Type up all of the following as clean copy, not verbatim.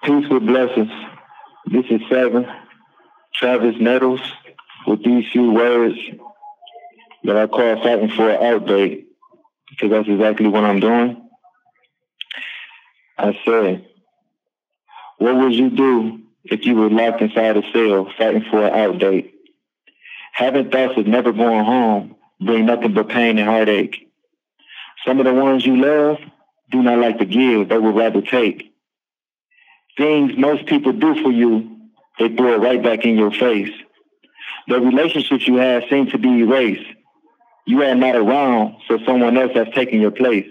Peace with blessings. This is Seven, Travis Nettles, with these few words that I call fighting for an outbreak, because that's exactly what I'm doing. I said, what would you do if you were locked inside a cell fighting for an outdate? Having thoughts of never going home bring nothing but pain and heartache. Some of the ones you love do not like to give, they would rather take. Things most people do for you, they throw it right back in your face. The relationships you have seem to be erased. You are not around, so someone else has taken your place.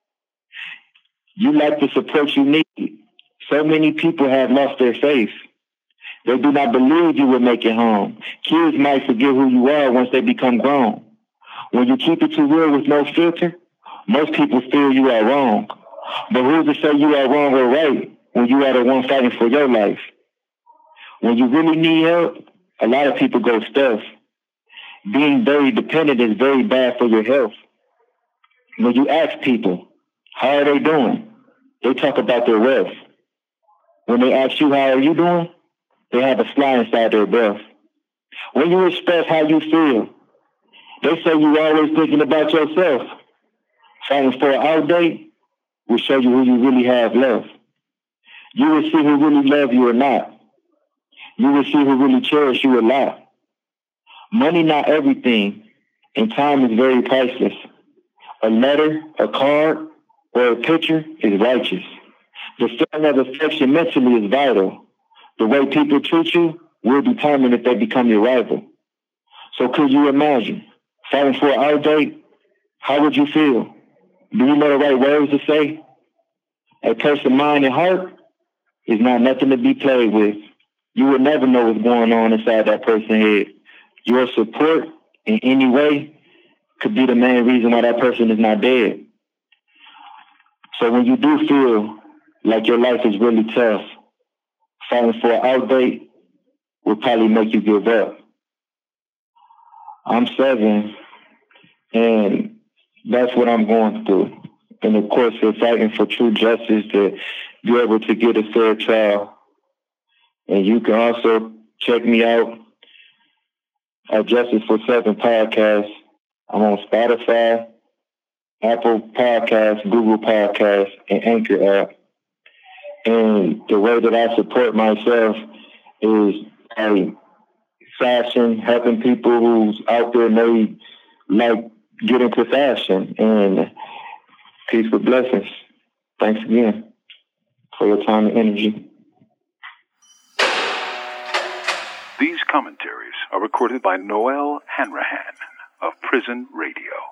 You lack the support you need. So many people have lost their faith. They do not believe you will make it home. Kids might forget who you are once they become grown. When you keep it too real with no filter, most people feel you are wrong. But who's to say you are wrong or right when you are the one fighting for your life? When you really need help, a lot of people go stuff. Being very dependent is very bad for your health. When you ask people, how are they doing? They talk about their wealth. When they ask you, how are you doing? They have a fly inside their breath. When you express how you feel, they say you're always thinking about yourself. Fighting for an outdate will show you who you really have left. You will see who really love you or not. You will see who really cherish you a lot. Money not everything, and time is very priceless. A letter, a card, or a picture is righteous. The feeling of affection mentally is vital. The way people treat you will determine if they become your rival. So could you imagine fighting for an outdate? How would you feel? Do you know the right words to say? A person's mind and heart is not nothing to be played with. You will never know what's going on inside that person's head. Your support in any way could be the main reason why that person is not dead. So when you do feel like your life is really tough, fighting for an outdate will probably make you give up. I'm 7, and that's what I'm going through. And of course, we're fighting for true justice, to be able to get a fair trial. And you can also check me out at Justice for 7 podcast. I'm on Spotify, Apple Podcasts, Google Podcasts, and Anchor app. And the way that I support myself is fashion, helping people who's out there may like get into fashion. And peace with blessings. Thanks again for your time and energy. These commentaries are recorded by Noel Hanrahan of Prison Radio.